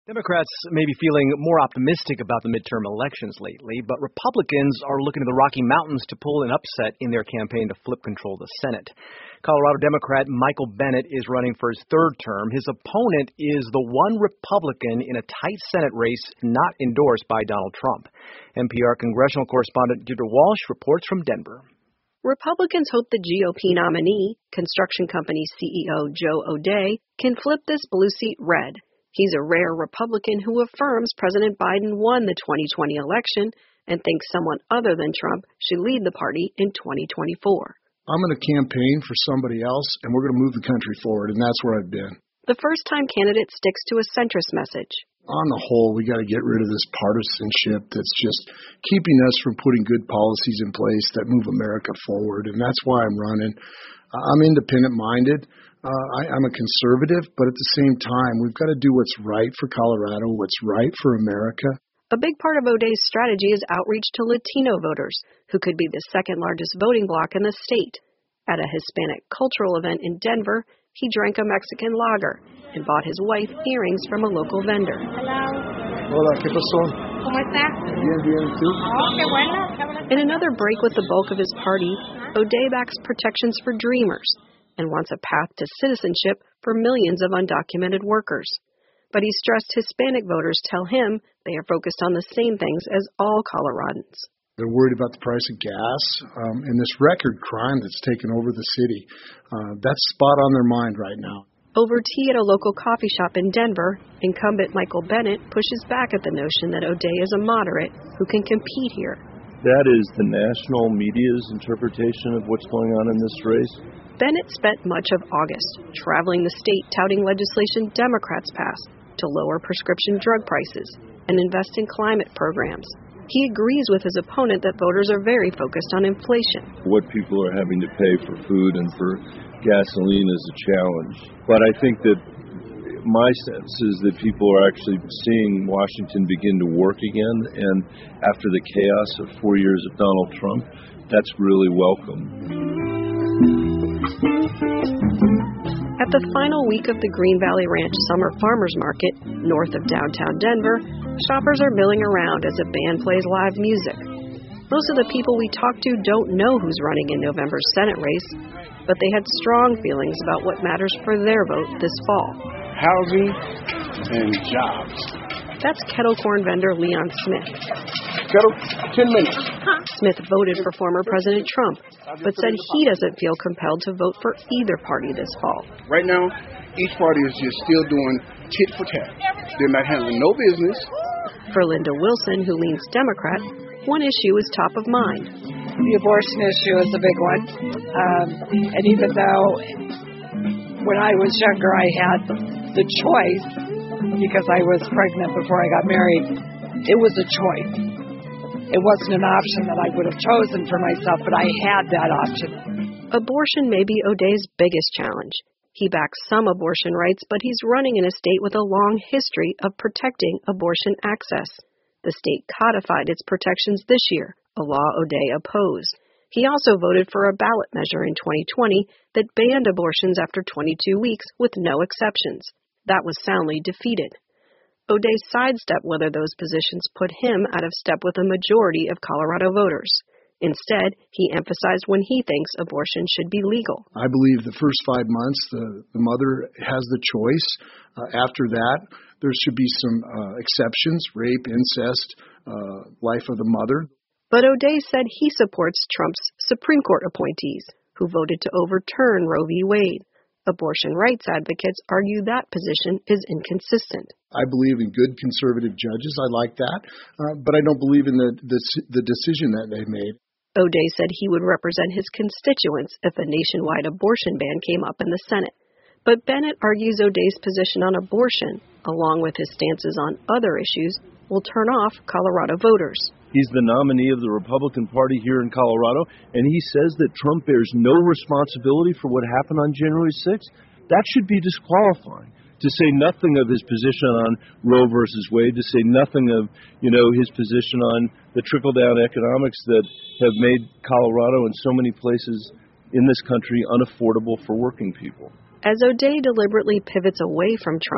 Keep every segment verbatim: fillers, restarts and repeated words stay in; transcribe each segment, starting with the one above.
Democrats may be feeling more optimistic about the midterm elections lately, but Republicans are looking to the Rocky Mountains to pull an upset in their campaign to flip control of the Senate. Colorado Democrat Michael Bennet is running for his third term. His opponent is the one Republican in a tight Senate race not endorsed by Donald Trump. N P R congressional correspondent Deirdre Walsh reports from Denver. Republicans hope the G O P nominee, construction company C E O Joe O'Dea, can flip this blue seat red. He's a rare Republican who affirms President Biden won the twenty twenty election and thinks someone other than Trump should lead the party in twenty twenty-four. I'm going to campaign for somebody else, and we're going to move the country forward, and that's where I've been. The first-time candidate sticks to a centrist message. On the whole, we got to get rid of this partisanship that's just keeping us from putting good policies in place that move America forward, and that's why I'm running. I'm independent-minded. Uh, I, I'm a conservative, but at the same time, we've got to do what's right for Colorado, what's right for America. A big part of O'Dea's strategy is outreach to Latino voters, who could be the second largest voting bloc in the state. At a Hispanic cultural event in Denver, he drank a Mexican lager and bought his wife earrings from a local vendor. Hello. Hola, ¿qué pasó? ¿Cómo está? Bien, bien, ¿tú? Oh, qué bueno. In another break with the bulk of his party, O'Dea backs protections for dreamers and wants a path to citizenship for millions of undocumented workers. But he stressed Hispanic voters tell him they are focused on the same things as all Coloradans. They're worried about the price of gas um, and this record crime that's taken over the city. Uh, that's spot on their mind right now. Over tea at a local coffee shop in Denver, incumbent Michael Bennet pushes back at the notion that O'Dea is a moderate who can compete here. That is the national media's interpretation of what's going on in this race. Bennet spent much of August traveling the state touting legislation Democrats passed to lower prescription drug prices and invest in climate programs. He agrees with his opponent that voters are very focused on inflation. What people are having to pay for food and for gasoline is a challenge. But I think that my sense is that people are actually seeing Washington begin to work again, and after the chaos of four years of Donald Trump, that's really welcome. At the final week of the Green Valley Ranch Summer Farmers Market, north of downtown Denver, shoppers are milling around as a band plays live music. Most of the people we talk to don't know who's running in November's Senate race, but they had strong feelings about what matters for their vote this fall. Housing and jobs. That's kettle corn vendor Leon Smith. Kettle, ten minutes. Smith voted for former President Trump, but said he doesn't feel compelled to vote for either party this fall. Right now, each party is just still doing tit for tat. They're not handling no business. For Linda Wilson, who leans Democrat, one issue is top of mind. The abortion issue is a big one. Um, and even though when I was younger I had the choice, because I was pregnant before I got married, it was a choice. It wasn't an option that I would have chosen for myself, but I had that option. Abortion may be O'Dea's biggest challenge. He backs some abortion rights, but he's running in a state with a long history of protecting abortion access. The state codified its protections this year, a law O'Dea opposed. He also voted for a ballot measure in twenty twenty that banned abortions after twenty-two weeks with no exceptions. That was soundly defeated. O'Dea sidestepped whether those positions put him out of step with a majority of Colorado voters. Instead, he emphasized when he thinks abortion should be legal. I believe the first five months, the, the mother has the choice. Uh, after that, there should be some uh, exceptions, rape, incest, uh, life of the mother. But O'Dea said he supports Trump's Supreme Court appointees, who voted to overturn Roe v. Wade. Abortion rights advocates argue that position is inconsistent. I believe in good conservative judges. I like that. Uh, but I don't believe in the, the the decision that they made. O'Dea said he would represent his constituents if a nationwide abortion ban came up in the Senate. But Bennet argues O'Dea's position on abortion, along with his stances on other issues, will turn off Colorado voters. He's the nominee of the Republican Party here in Colorado, and he says that Trump bears no responsibility for what happened on January sixth. That should be disqualifying. To say nothing of his position on Roe versus Wade, to say nothing of, you know, his position on the trickle-down economics that have made Colorado and so many places in this country unaffordable for working people. As O'Dea deliberately pivots away from Trump,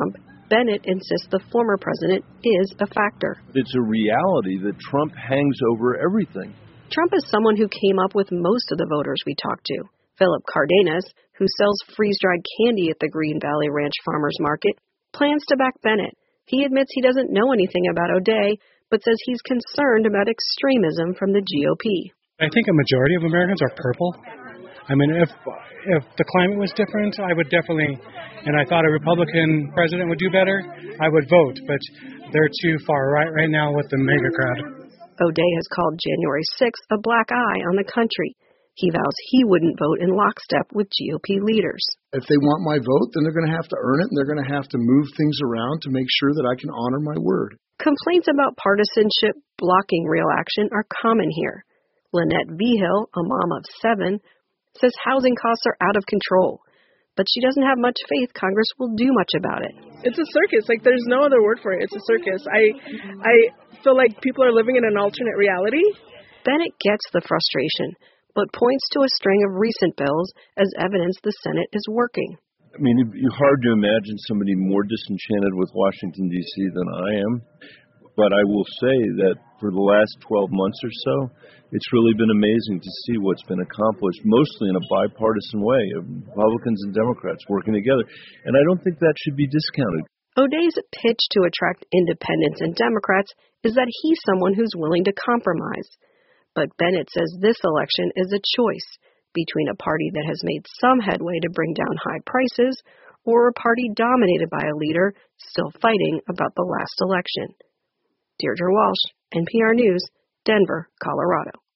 Bennett insists the former president is a factor. It's a reality that Trump hangs over everything. Trump is someone who came up with most of the voters we talked to. Philip Cardenas, who sells freeze-dried candy at the Green Valley Ranch Farmers Market, plans to back Bennett. He admits he doesn't know anything about O'Dea, but says he's concerned about extremism from the G O P. I think a majority of Americans are purple. I mean, if if the climate was different, I would definitely, and I thought a Republican president would do better, I would vote. But they're too far right right now with the MAGA crowd. O'Dea has called January sixth a black eye on the country. He vows he wouldn't vote in lockstep with G O P leaders. If they want my vote, then they're going to have to earn it, and they're going to have to move things around to make sure that I can honor my word. Complaints about partisanship blocking real action are common here. Lynette Vigil, a mom of seven, says housing costs are out of control, but she doesn't have much faith Congress will do much about it. It's a circus. Like, there's no other word for it. It's a circus. I, I feel like people are living in an alternate reality. Bennett gets the frustration, but points to a string of recent bills as evidence the Senate is working. I mean, it's hard to imagine somebody more disenchanted with Washington, D C than I am. But I will say that for the last twelve months or so, it's really been amazing to see what's been accomplished, mostly in a bipartisan way, of Republicans and Democrats working together. And I don't think that should be discounted. O'Dea's pitch to attract independents and Democrats is that he's someone who's willing to compromise. But Bennett says this election is a choice between a party that has made some headway to bring down high prices or a party dominated by a leader still fighting about the last election. Deirdre Walsh, N P R News, Denver, Colorado.